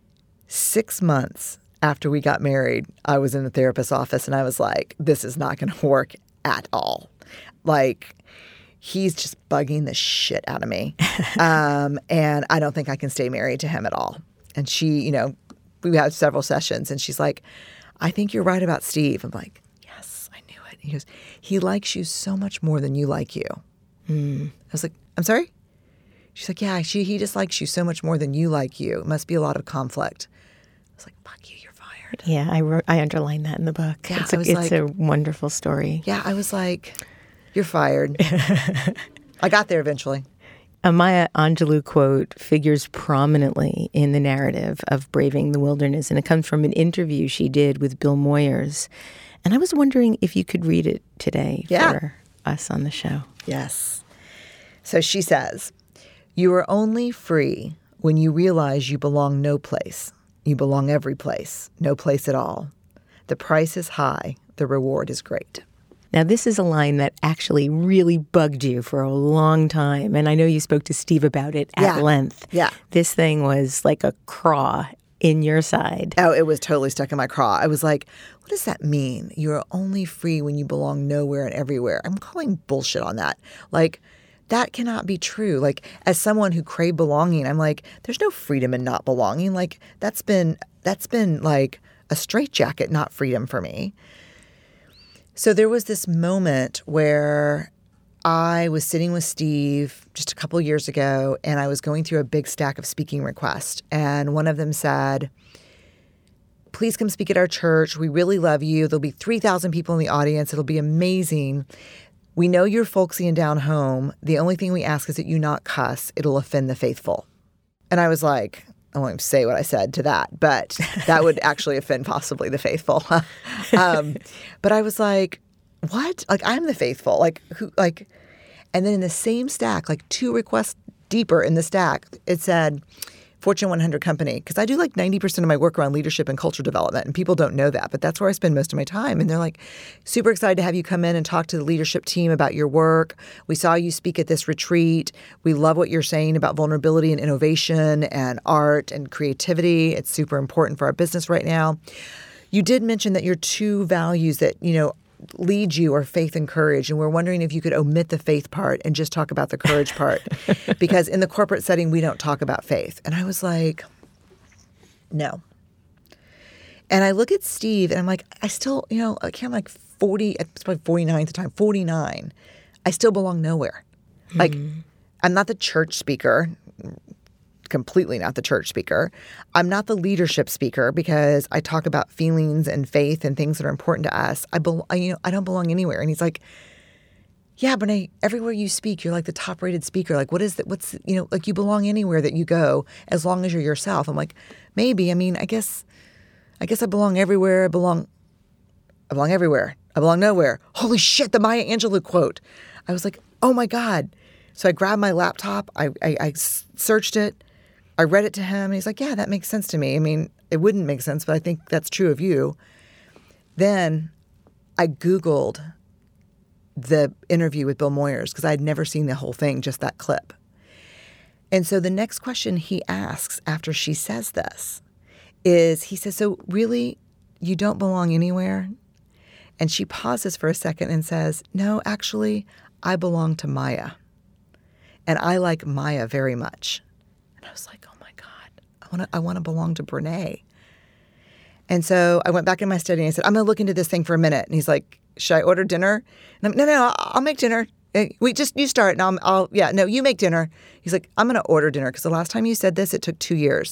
6 months after we got married, I was in the therapist's office, and I was like, this is not going to work at all. Like, he's just bugging the shit out of me. And I don't think I can stay married to him at all. And she, we had several sessions, and she's like, I think you're right about Steve. I'm like, yes, I knew it. He goes, he likes you so much more than you like you. I was like, I'm sorry? She's like, yeah, he just likes you so much more than you like you. It must be a lot of conflict. I was like, fuck you, you're fired. Yeah, I underlined that in the book. Yeah, it's a wonderful story. Yeah, I was like, you're fired. I got there eventually. A Maya Angelou quote figures prominently in the narrative of Braving the Wilderness, and it comes from an interview she did with Bill Moyers. And I was wondering if you could read it today for us on the show. Yes. So she says, you are only free when you realize you belong no place. You belong every place, no place at all. The price is high. The reward is great. Now, this is a line that actually really bugged you for a long time. And I know you spoke to Steve about it at length. Yeah. This thing was like a craw in your side. Oh, it was totally stuck in my craw. I was like, what does that mean? You're only free when you belong nowhere and everywhere. I'm calling bullshit on that. Like, that cannot be true. Like, as someone who craved belonging, I'm like, there's no freedom in not belonging. Like, that's been like a straitjacket, not freedom for me. So there was this moment where I was sitting with Steve just a couple years ago, and I was going through a big stack of speaking requests. And one of them said, please come speak at our church. We really love you. There'll be 3,000 people in the audience. It'll be amazing. We know you're folksy and down home. The only thing we ask is that you not cuss. It'll offend the faithful. And I was like, I won't say what I said to that, but that would actually offend possibly the faithful. But I was like, what? Like, I'm the faithful. Like, who? Like, and then in the same stack, like 2 requests deeper in the stack, it said Fortune 100 company, because I do like 90% of my work around leadership and culture development, and people don't know that, but that's where I spend most of my time. And they're like, super excited to have you come in and talk to the leadership team about your work. We saw you speak at this retreat. We love what you're saying about vulnerability and innovation and art and creativity. It's super important for our business right now. You did mention that your 2 values that, lead you are faith and courage. And we're wondering if you could omit the faith part and just talk about the courage part. Because in the corporate setting, we don't talk about faith. And I was like, no. And I look at Steve and I'm like, I still, I'm like 40, it's probably 49 at the time, 49. I still belong nowhere. Like, I'm not the church speaker. Completely not the church speaker. I'm not the leadership speaker because I talk about feelings and faith and things that are important to us. I don't belong anywhere. And he's like, yeah, Brene, everywhere you speak, you're like the top rated speaker. Like, what is that? What's, like you belong anywhere that you go as long as you're yourself. I'm like, maybe. I mean, I guess I belong everywhere. I belong everywhere. I belong nowhere. Holy shit, the Maya Angelou quote. I was like, oh my God. So I grabbed my laptop. I searched it. I read it to him. And he's like, yeah, that makes sense to me. I mean, it wouldn't make sense, but I think that's true of you. Then I Googled the interview with Bill Moyers because I had never seen the whole thing, just that clip. And so the next question he asks after she says this is, he says, so really, you don't belong anywhere? And she pauses for a second and says, no, actually, I belong to Maya. And I like Maya very much. And I was like, oh my God, I want to belong to Brene. And so I went back in my study and I said, I'm going to look into this thing for a minute. And he's like, should I order dinner? And I'm, no, I'll make dinner. You start and you make dinner. He's like, I'm going to order dinner because the last time you said this, it took 2 years.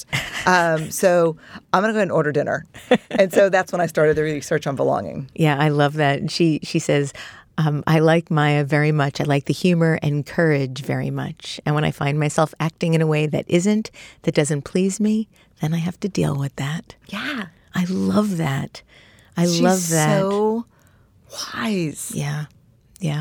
So I'm going to go ahead and order dinner. And so that's when I started the research on belonging. Yeah, I love that. She says, I like Maya very much. I like the humor and courage very much. And when I find myself acting in a way that doesn't please me, then I have to deal with that. Yeah. I love that. She's love that. So wise. Yeah. Yeah.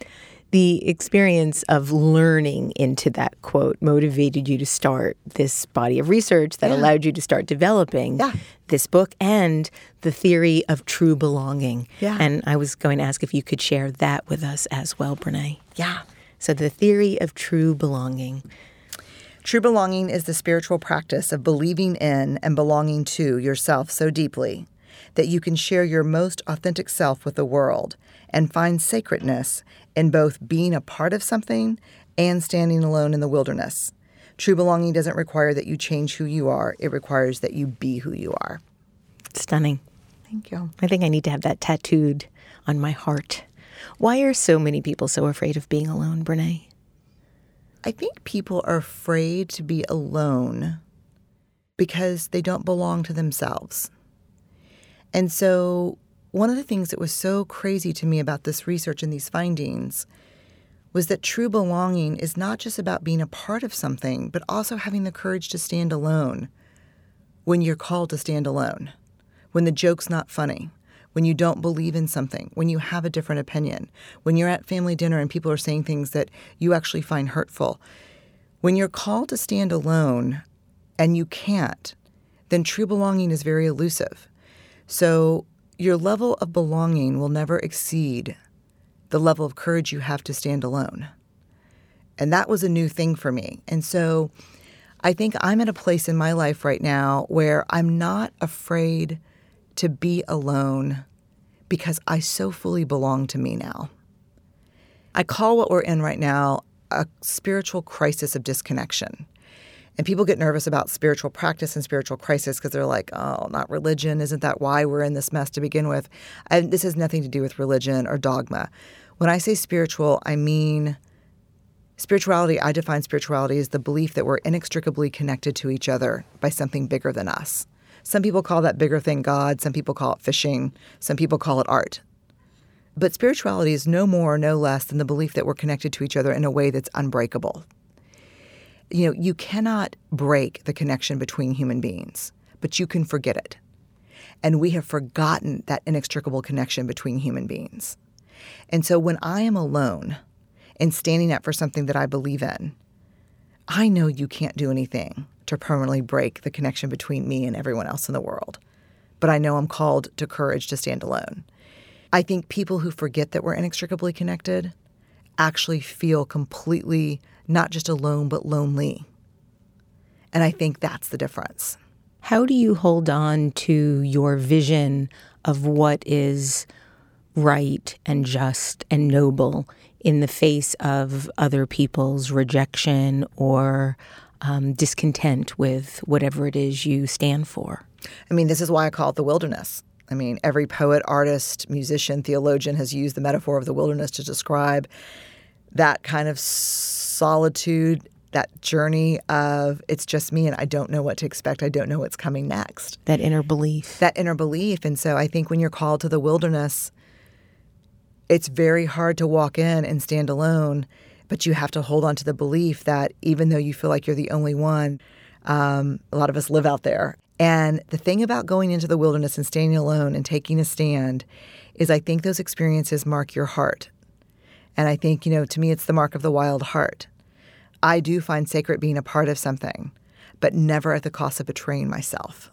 The experience of learning into that quote motivated you to start this body of research that allowed you to start developing this book and the theory of true belonging. Yeah. And I was going to ask if you could share that with us as well, Brene. Yeah. So the theory of true belonging. True belonging is the spiritual practice of believing in and belonging to yourself so deeply that you can share your most authentic self with the world and find sacredness in both being a part of something and standing alone in the wilderness. True belonging doesn't require that you change who you are. It requires that you be who you are. Stunning. Thank you. I think I need to have that tattooed on my heart. Why are so many people so afraid of being alone, Brene? I think people are afraid to be alone because they don't belong to themselves. And so one of the things that was so crazy to me about this research and these findings was that true belonging is not just about being a part of something, but also having the courage to stand alone when you're called to stand alone, when the joke's not funny, when you don't believe in something, when you have a different opinion, when you're at family dinner and people are saying things that you actually find hurtful. When you're called to stand alone and you can't, then true belonging is very elusive. So your level of belonging will never exceed the level of courage you have to stand alone. And that was a new thing for me. And so I think I'm at a place in my life right now where I'm not afraid to be alone because I so fully belong to me now. I call what we're in right now a spiritual crisis of disconnection. And people get nervous about spiritual practice and spiritual crisis because they're like, oh, not religion. Isn't that why we're in this mess to begin with? And this has nothing to do with religion or dogma. When I say spiritual, I mean spirituality. I define spirituality as the belief that we're inextricably connected to each other by something bigger than us. Some people call that bigger thing God. Some people call it fishing. Some people call it art. But spirituality is no more or no less than the belief that we're connected to each other in a way that's unbreakable. You know, you cannot break the connection between human beings, but you can forget it. And we have forgotten that inextricable connection between human beings. And so when I am alone and standing up for something that I believe in, I know you can't do anything to permanently break the connection between me and everyone else in the world. But I know I'm called to courage to stand alone. I think people who forget that we're inextricably connected actually feel completely not just alone, but lonely. And I think that's the difference. How do you hold on to your vision of what is right and just and noble in the face of other people's rejection or discontent with whatever it is you stand for? I mean, this is why I call it the wilderness. I mean, every poet, artist, musician, theologian has used the metaphor of the wilderness to describe that kind of solitude, that journey of it's just me and I don't know what to expect. I don't know what's coming next. That inner belief. That inner belief. And so I think when you're called to the wilderness, it's very hard to walk in and stand alone, but you have to hold on to the belief that even though you feel like you're the only one, a lot of us live out there. And the thing about going into the wilderness and standing alone and taking a stand is I think those experiences mark your heart. And I think, to me, it's the mark of the wild heart. I do find sacred being a part of something, but never at the cost of betraying myself.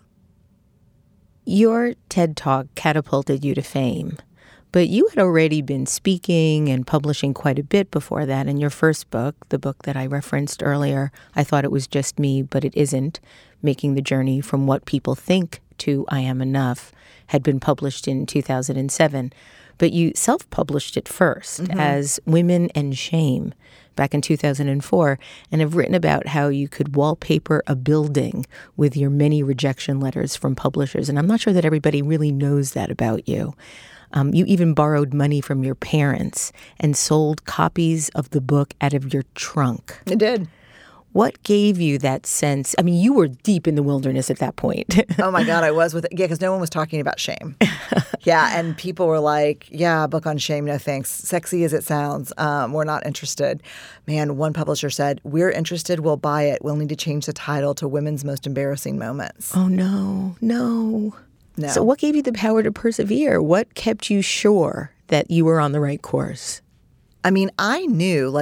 Your TED Talk catapulted you to fame, but you had already been speaking and publishing quite a bit before that. In your first book, the book that I referenced earlier, I Thought It Was Just Me, But It Isn't, Making the Journey from What People Think to I Am Enough, had been published in 2007. But you self-published it first as Women and Shame back in 2004, and have written about how you could wallpaper a building with your many rejection letters from publishers. And I'm not sure that everybody really knows that about you. You even borrowed money from your parents and sold copies of the book out of your trunk. I did. What gave you that sense? I mean, you were deep in the wilderness at that point. Oh, my God, I was with it. Yeah, because no one was talking about shame. Yeah, and people were like, yeah, a book on shame, no thanks. Sexy as it sounds, we're not interested. Man, one publisher said, we're interested, we'll buy it. We'll need to change the title to Women's Most Embarrassing Moments. Oh, no. So what gave you the power to persevere? What kept you sure that you were on the right course? I mean, I knew,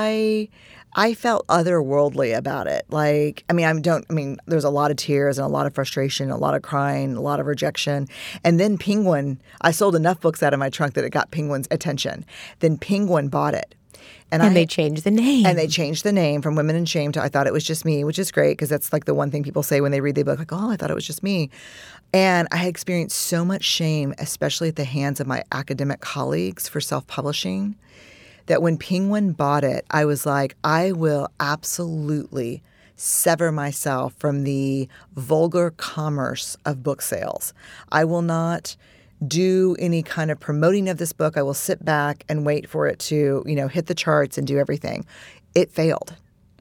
I felt otherworldly about it. There's a lot of tears and a lot of frustration, a lot of crying, a lot of rejection. And then Penguin, I sold enough books out of my trunk that it got Penguin's attention. Then Penguin bought it. And they changed the name. And they changed the name from Women and Shame to I Thought It Was Just Me, which is great because that's like the one thing people say when they read the book, like, oh, I thought it was just me. And I had experienced so much shame, especially at the hands of my academic colleagues for self-publishing, that when Penguin bought it, I was like, I will absolutely sever myself from the vulgar commerce of book sales. I will not do any kind of promoting of this book. I will sit back and wait for it to, hit the charts and do everything. It failed.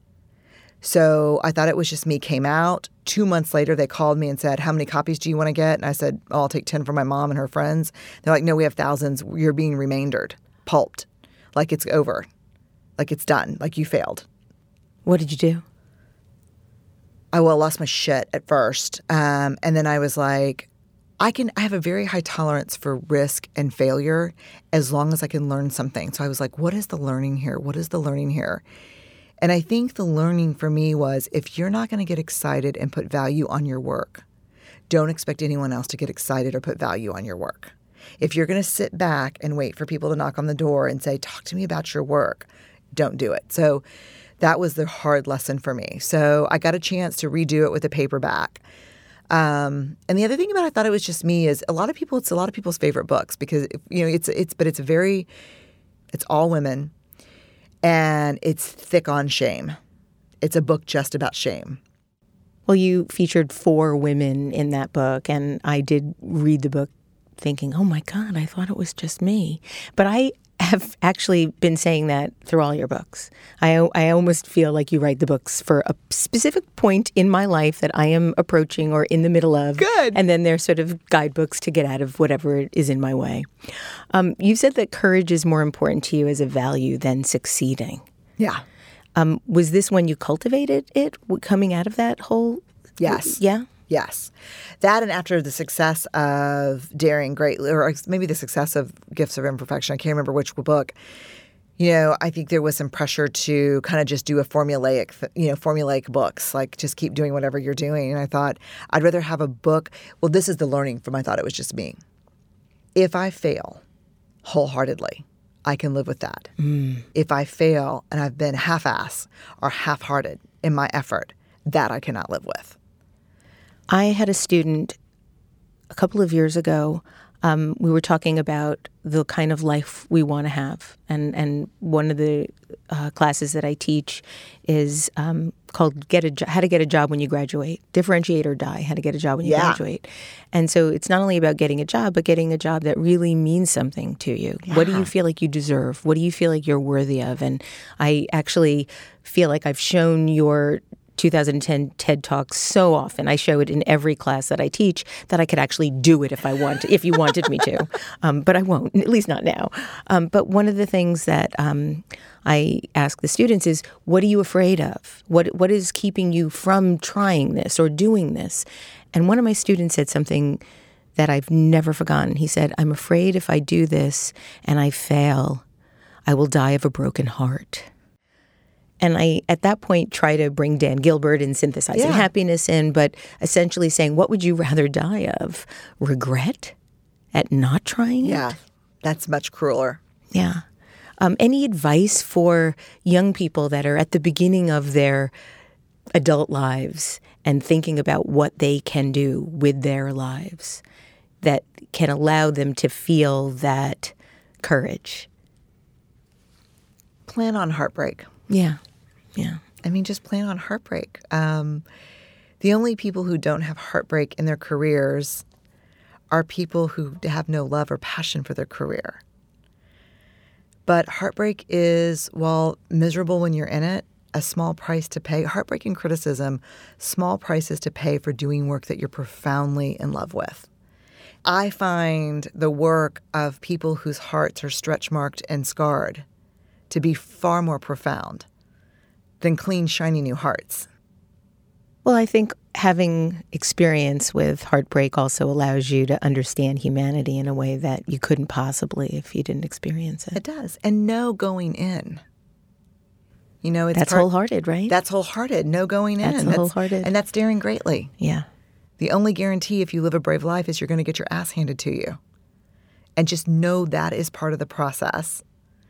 So I Thought It Was Just Me came out. 2 months later, they called me and said, how many copies do you want to get? And I said, oh, I'll take 10 for my mom and her friends. They're like, no, we have thousands. You're being remaindered, pulped. Like it's over. Like it's done. Like you failed. What did you do? I lost my shit at first. And then I was like, I have a very high tolerance for risk and failure as long as I can learn something. So I was like, what is the learning here? What is the learning here? And I think the learning for me was if you're not going to get excited and put value on your work, don't expect anyone else to get excited or put value on your work. If you're going to sit back and wait for people to knock on the door and say, talk to me about your work, don't do it. So that was the hard lesson for me. So I got a chance to redo it with a paperback. And the other thing about I Thought It Was Just Me is it's a lot of people's favorite books because, it's all women and it's thick on shame. It's a book just about shame. Well, you featured 4 women in that book, and I did read the book thinking, oh my God, I thought it was just me. But I have actually been saying that through all your books. I almost feel like you write the books for a specific point in my life that I am approaching or in the middle of. Good. And then they're sort of guidebooks to get out of whatever is in my way. You've said that courage is more important to you as a value than succeeding. Yeah. Was this when you cultivated it, coming out of that whole? Yes. Yeah? Yes. That and after the success of Daring Greatly, or maybe the success of Gifts of Imperfection, I can't remember which book, I think there was some pressure to kind of just do a formulaic books, like just keep doing whatever you're doing. And I thought I'd rather have a book. Well, this is the learning from I Thought It Was Just Me. If I fail wholeheartedly, I can live with that. If I fail and I've been half-ass or half-hearted in my effort, that I cannot live with. I had a student a couple of years ago. We were talking about the kind of life we want to have. And one of the classes that I teach is called How to Get a Job When You Graduate. Differentiate or Die, How to Get a Job When You Graduate. And so it's not only about getting a job, but getting a job that really means something to you. Yeah. What do you feel like you deserve? What do you feel like you're worthy of? And I actually feel like I've shown your 2010 TED Talk so often. I show it in every class that I teach that I could actually do it if you wanted me to. But I won't, at least not now. But one of the things that I ask the students is, what are you afraid of? What is keeping you from trying this or doing this? And one of my students said something that I've never forgotten. He said, I'm afraid if I do this and I fail, I will die of a broken heart. And I, at that point, try to bring Dan Gilbert and Synthesizing Happiness in, but essentially saying, what would you rather die of? Regret at not trying it? Yeah, that's much crueler. Yeah. Any advice for young people that are at the beginning of their adult lives and thinking about what they can do with their lives that can allow them to feel that courage? Plan on heartbreak. Yeah. I mean, just plan on heartbreak. The only people who don't have heartbreak in their careers are people who have no love or passion for their career. But heartbreak is, while miserable when you're in it, a small price to pay. Heartbreak and criticism, small prices to pay for doing work that you're profoundly in love with. I find the work of people whose hearts are stretch marked and scarred to be far more profound than clean, shiny new hearts. Well, I think having experience with heartbreak also allows you to understand humanity in a way that you couldn't possibly if you didn't experience it. It does. And no going in. You know, That's wholehearted, right? That's wholehearted. No going in. That's wholehearted. And that's daring greatly. Yeah. The only guarantee if you live a brave life is you're going to get your ass handed to you. And just know that is part of the process.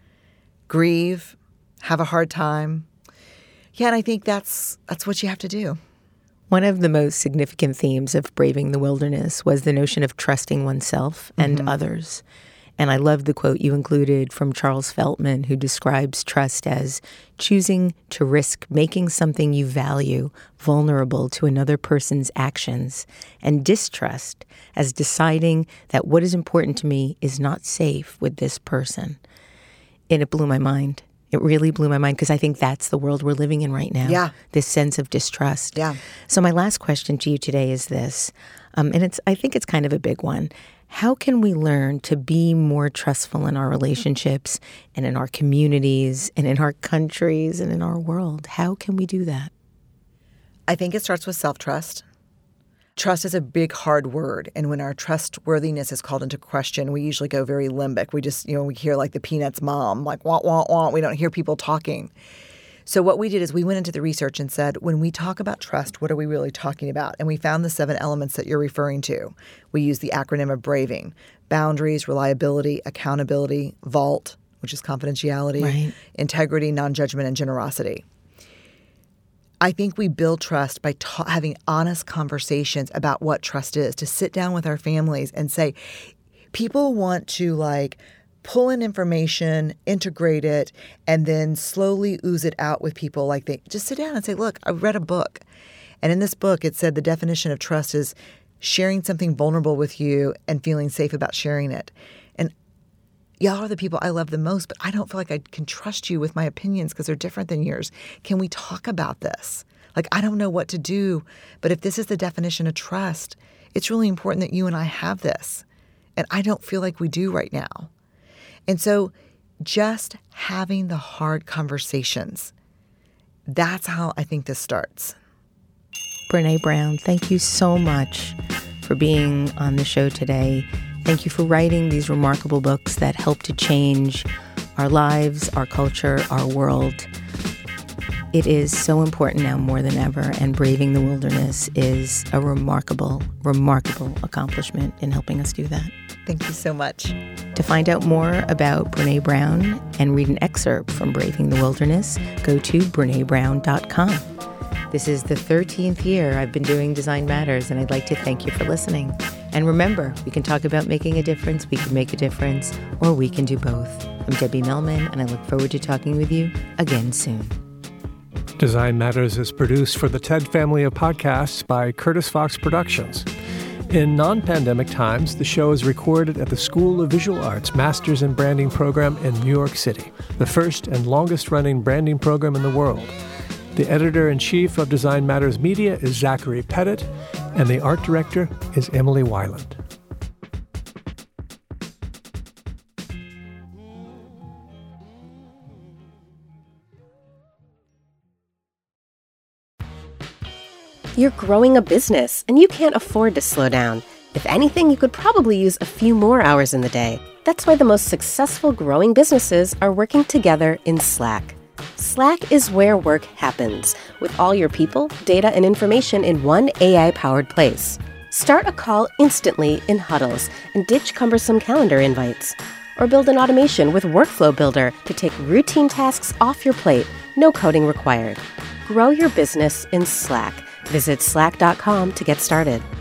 Grieve, have a hard time. Yeah, and I think that's what you have to do. One of the most significant themes of Braving the Wilderness was the notion of trusting oneself and others. And I love the quote you included from Charles Feltman, who describes trust as choosing to risk making something you value vulnerable to another person's actions, and distrust as deciding that what is important to me is not safe with this person. And it blew my mind. It really blew my mind because I think that's the world we're living in right now. Yeah. This sense of distrust. Yeah. So my last question to you today is this, and I think it's kind of a big one. How can we learn to be more trustful in our relationships and in our communities and in our countries and in our world? How can we do that? I think it starts with self-trust. Trust is a big, hard word. And when our trustworthiness is called into question, we usually go very limbic. We just, we hear like the Peanuts mom, like, wah, wah, wah. We don't hear people talking. So what we did is we went into the research and said, when we talk about trust, what are we really talking about? And we found the 7 elements that you're referring to. We use the acronym of BRAVING: boundaries, reliability, accountability, VAULT, which is confidentiality, right, integrity, non-judgment, and generosity. I think we build trust by having honest conversations about what trust is, to sit down with our families and say, people want to pull in information, integrate it, and then slowly ooze it out with people. Like they just sit down and say, look, I read a book. And in this book, it said the definition of trust is sharing something vulnerable with you and feeling safe about sharing it. And y'all are the people I love the most, but I don't feel like I can trust you with my opinions because they're different than yours. Can we talk about this? I don't know what to do, but if this is the definition of trust, it's really important that you and I have this. And I don't feel like we do right now. And so just having the hard conversations, that's how I think this starts. Brené Brown, thank you so much for being on the show today. Thank you for writing these remarkable books that help to change our lives, our culture, our world. It is so important now more than ever, and Braving the Wilderness is a remarkable, remarkable accomplishment in helping us do that. Thank you so much. To find out more about Brené Brown and read an excerpt from Braving the Wilderness, go to BrenéBrown.com. This is the 13th year I've been doing Design Matters, and I'd like to thank you for listening. And remember, we can talk about making a difference, we can make a difference, or we can do both. I'm Debbie Millman, and I look forward to talking with you again soon. Design Matters is produced for the TED family of podcasts by Curtis Fox Productions. In non-pandemic times, the show is recorded at the School of Visual Arts Masters in Branding program in New York City, the first and longest-running branding program in the world. The editor-in-chief of Design Matters Media is Zachary Pettit, and the art director is Emily Weiland. You're growing a business, and you can't afford to slow down. If anything, you could probably use a few more hours in the day. That's why the most successful growing businesses are working together in Slack. Slack is where work happens, with all your people, data, and information in one AI-powered place. Start a call instantly in huddles and ditch cumbersome calendar invites. Or build an automation with Workflow Builder to take routine tasks off your plate, no coding required. Grow your business in Slack. Visit slack.com to get started.